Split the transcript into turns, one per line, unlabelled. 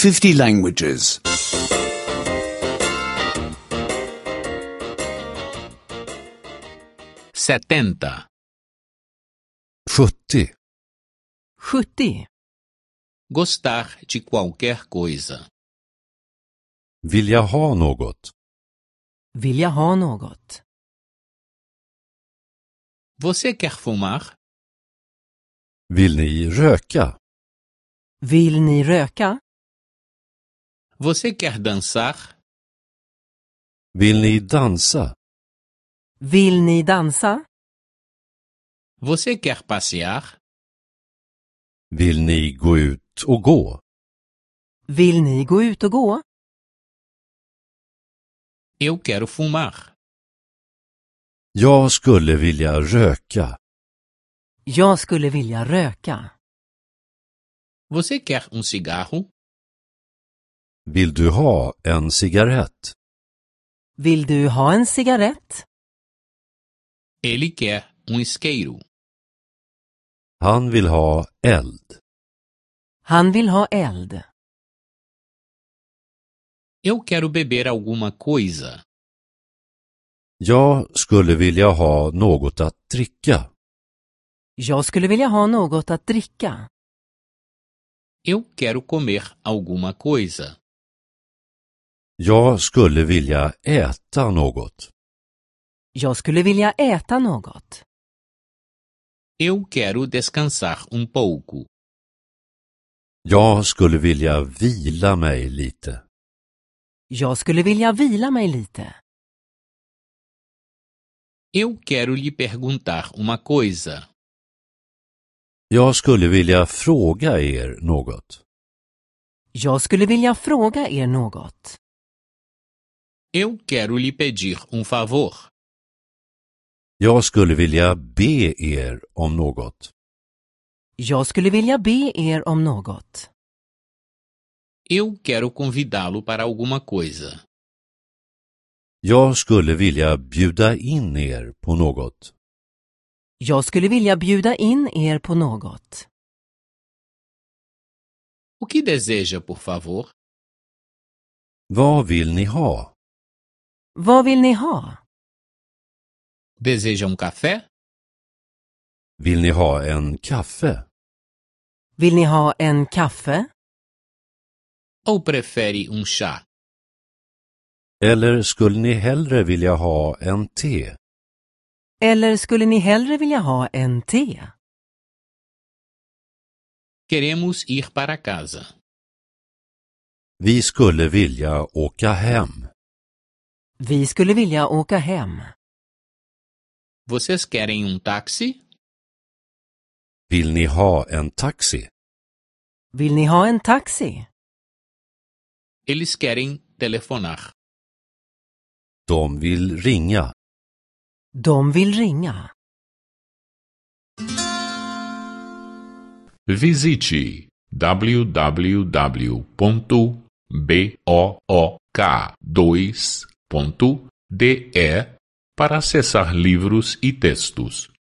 50 languages.
70.
70.
70.
Gostar de qualquer coisa.
Vilja ha något.
Vilja ha något.
Você quer fumar?
Vill ni röka?
Vill ni röka?
Você quer dançar?
Vill ni dansa?
Vill ni dansa?
Você quer passear?
Vill ni gå ut och gå?
Vill ni gå ut och gå?
Eu quero fumar.
Jag skulle vilja röka.
Jag skulle vilja röka.
Você quer cigarro?
Vill du ha en cigarett?
Vill du ha en cigarett?
Ele quer isqueiro.
Han vill ha eld.
Han vill ha eld.
Eu quero beber alguma coisa.
Jag skulle vilja ha något att dricka.
Jag skulle vilja ha något att dricka.
Eu quero comer alguma coisa.
Jag skulle vilja äta något.
Jag skulle vilja äta något.
Eu quero descansar pouco.
Jag skulle vilja vila mig lite.
Jag skulle vilja vila mig lite.
Eu quero lhe perguntar uma coisa.
Jag skulle vilja fråga er något.
Jag skulle vilja fråga er något.
Eu quero lhe pedir favor.
Jag skulle vilja be er om något.
Jag skulle vilja be er om något.
Eu quero convidá-lo para alguma coisa.
Jag skulle vilja bjuda in er på något.
Jag skulle vilja bjuda in er på något.
O que deseja, por favor?
Vad vill ni ha?
Vad vill ni ha?
Deseja café?
Vill ni ha en kaffe?
Vill ni ha en kaffe?
Ou prefere chá?
Eller skulle ni hellre vilja ha en te?
Eller skulle ni hellre vilja ha en te?
Queremos ir para casa.
Vi skulle vilja åka hem.
Vi skulle vilja åka hem.
Vocês querem táxi?
Vill ni ha en taxi?
Vill ni ha en taxi?
Eles querem telefonar.
De vill ringa.
De vill ringa.
Visite www.book2.de para acessar livros e textos.